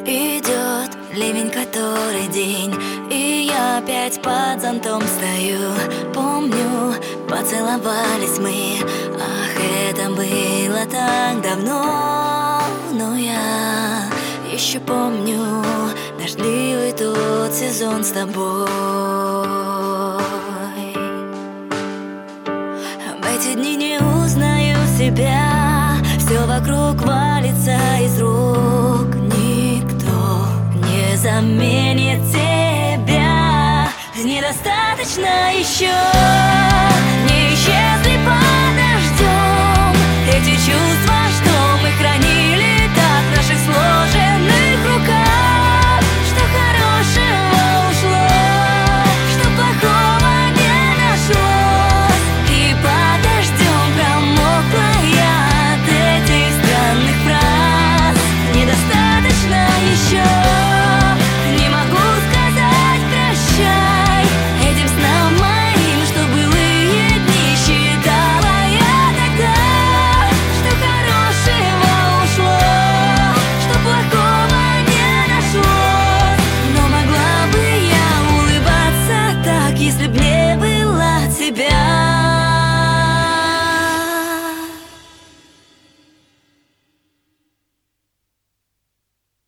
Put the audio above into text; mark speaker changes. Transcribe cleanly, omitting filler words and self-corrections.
Speaker 1: Идет ливень, который день, и я опять под зонтом стою. Помню, поцеловались мы, ах, это было так давно. Но я еще помню дождливый тот сезон с тобой. В эти дни не узнаю себя, все вокруг валится из рук. Никто не заменит тебя, недостаточно еще. Не исчезли под дождем эти чувства.